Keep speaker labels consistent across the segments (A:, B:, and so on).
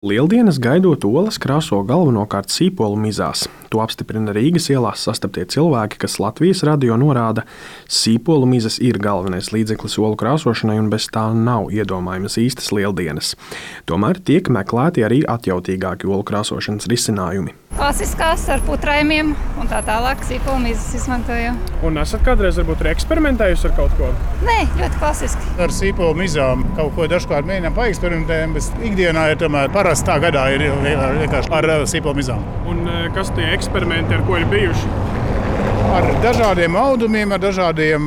A: Lieldienas gaidot olas krāso galvenokārt sīpolu mizās. To apstiprina Rīgas ielās sastaptie cilvēki, kas Latvijas radio norāda, sīpolu mizas ir galvenais līdzeklis olu krāsošanai un bez tā nav iedomājamas īstas lieldienas. Tomēr tiek meklēti arī atjautīgāki olu krāsošanas risinājumi.
B: Klasiskās ar putrājumiem un tā tālāk sīpolu mizas izmantoju.
C: Un esat kādreiz varbūt arī eksperimentējusi ar kaut ko?
B: Nē, ļoti klasiski.
D: Ar sīpolu mizām kaut ko dažkārt mēģinām paeksperimentēt, bet ikdienā ir tomēr parasti tā gadā ir vienkārši ar sīpolu mizām.
C: Un kas tie eksperimenti, ar ko ir bijuši?
D: Ar dažādiem audumiem, ar dažādiem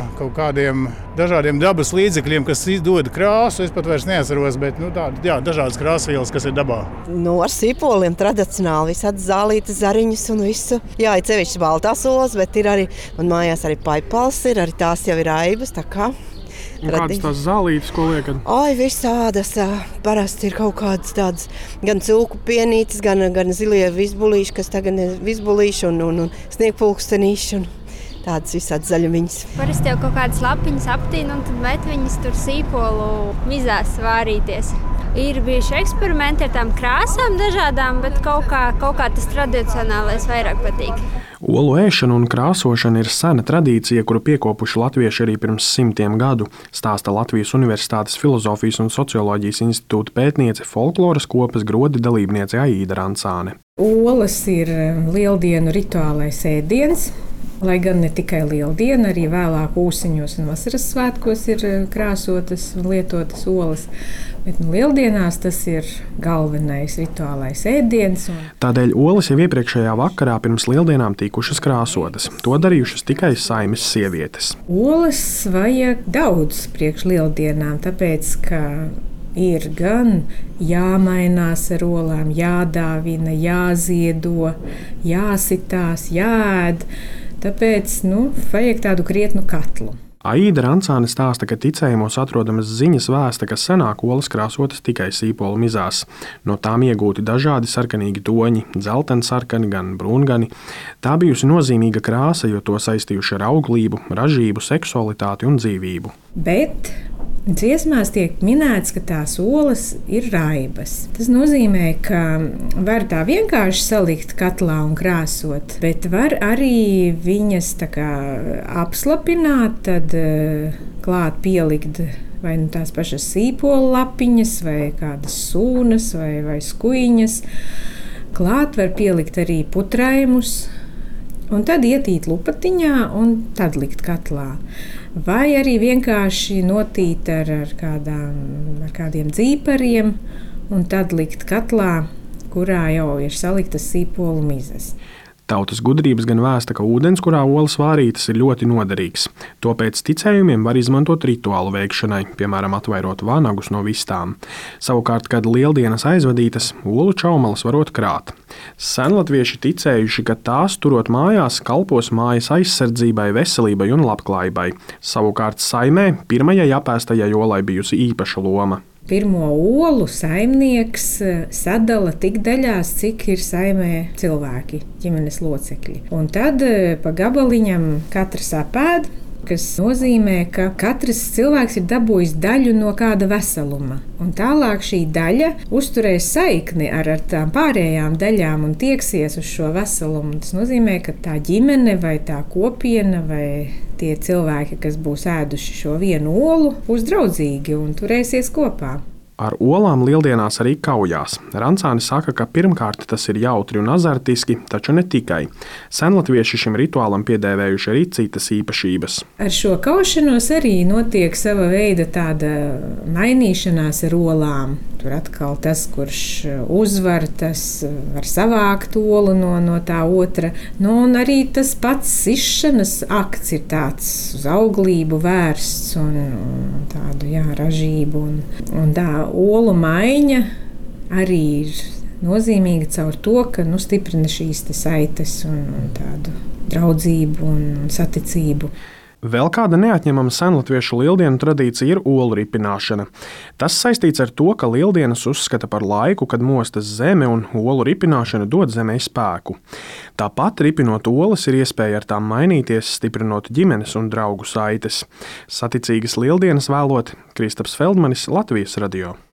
D: dabas līdzekļiem, kas dod krāsu. Es pat vairs neatceros, bet dažādas krāsvielas, kas ir dabā.
E: Ar sīpoliem tradicionāli visādi zālītes, zariņas un visu. Jā, ir sevišķi baltās olas, bet ir arī, man mājās arī paipals ir, arī tās jau ir aibas, tā kā.
C: Kādas tās zālītes, ko liekat?
E: Visādas. Parasti ir kaut kādas tādas gan cūku pienītes, gan zilie vizbulīši, kas tagad ir vizbulīši un sniegpulkstenīši un tādas visādas zaļumiņas.
F: Parasti jau kaut kādas lapiņas aptīna un tad met viņas tur sīpolu mizās vārīties. Ir bijuši eksperimenti ar tām krāsām dažādām, bet kaut kā tas tradicionālais vairāk patīk.
A: Olu ēšana un krāsošana ir sena tradīcija, kuru piekopuši latvieši arī pirms 100 gadu, stāsta Latvijas Universitātes Filozofijas un socioloģijas institūta pētniece folkloras kopas grodi dalībniece Aīda Rancāne.
G: Olas ir lieldienu rituālais ēdiens. Lai gan ne tikai lieldiena, arī vēlāk ūsiņos un vasaras svētkos ir krāsotas un lietotas olas. Bet lieldienās tas ir galvenais rituālais ēdiens.
A: Tādēļ olas jau iepriekšējā vakarā pirms lieldienām tikušas krāsotas. To darījušas tikai saimes sievietes.
G: Olas vajag daudz priekš lieldienām, tāpēc, ka ir gan jāmainās ar olām, jādāvina, jāziedo, jāsitās, jāēd. Tāpēc vajag tādu krietnu katlu.
A: Aīda Rancāne stāsta, ka ticējumos atrodamas ziņas vēsta, ka senāk olas krāsotas tikai sīpolu mizās. No tām iegūti dažādi sarkanīgi toņi, dzeltensarkani, gan brūngani. Tā bijusi nozīmīga krāsa, jo to saistījuši ar auglību, ražību, seksualitāti un dzīvību.
G: Bet dziesmās tiek minēts, ka tās olas ir raibas. Tas nozīmē, ka var tā vienkārši salikt katlā un krāsot, bet var arī viņas tā kā apslapināt, tad klāt pielikt vai tās pašas sīpolu lapiņas, vai kādas sūnas, vai skuiņas. Klāt var pielikt arī putrājumus, un tad ietīt lupatiņā un tad likt katlā. Vai arī vienkārši notīt ar kādiem dzīpariem un tad likt katlā, kurā jau ir saliktas sīpolu mizas.
A: Tautas gudrības gan vēsta, ka ūdens, kurā olas vārītas, ir ļoti noderīgs. To pēc ticējumiem var izmantot rituālu veikšanai, piemēram, atvairot vanagus no vistām. Savukārt, kad lieldienas aizvadītas, olu čaumalas varot krāt. Senlatvieši ticējuši, ka tās, turot mājās, kalpos mājas aizsardzībai, veselībai un labklājībai. Savukārt saimē pirmajai apēstajai olai bijusi īpaša loma.
G: Pirmo olu saimnieks sadala tik daļās, cik ir saimē cilvēki, ģimenes locekļi. Un tad pa gabaliņam katrs apēd, kas nozīmē, ka katrs cilvēks ir dabūjis daļu no kāda veseluma. Un tālāk šī daļa uzturēs saikni ar tām pārējām daļām un tieksies uz šo veselumu. Tas nozīmē, ka tā ģimene vai tā kopiena vai tie cilvēki, kas būs ēduši šo vienu olu, būs draudzīgi un turēsies kopā.
A: Ar olām lieldienās arī kaujās. Rancāne saka, ka pirmkārt tas ir jautri un azartiski, taču ne tikai. Senlatvieši šim rituālam piedēvējuši arī citas īpašības.
G: Ar šo kaušanos arī notiek sava veida tāda mainīšanās ar olām. Tur atkal tas, kurš uzvar, tas var savākt olu no tā otra. Un arī tas pats sišanas akts ir tāds uz auglību vērsts un tādu ražību un tā. Olu maiņa arī ir nozīmīga caur to, ka stiprina šīs saites un tādu draudzību un saticību.
A: Vēl kāda neatņemama senlatviešu lieldienu tradīcija ir olu ripināšana. Tas saistīts ar to, ka lieldienas uzskata par laiku, kad mostas zeme un olu ripināšana dod zemei spēku. Tāpat ripinot olas ir iespēja ar tām mainīties, stiprinot ģimenes un draugu saites. Saticīgas lieldienas vēlot Kristaps Feldmanis, Latvijas radio.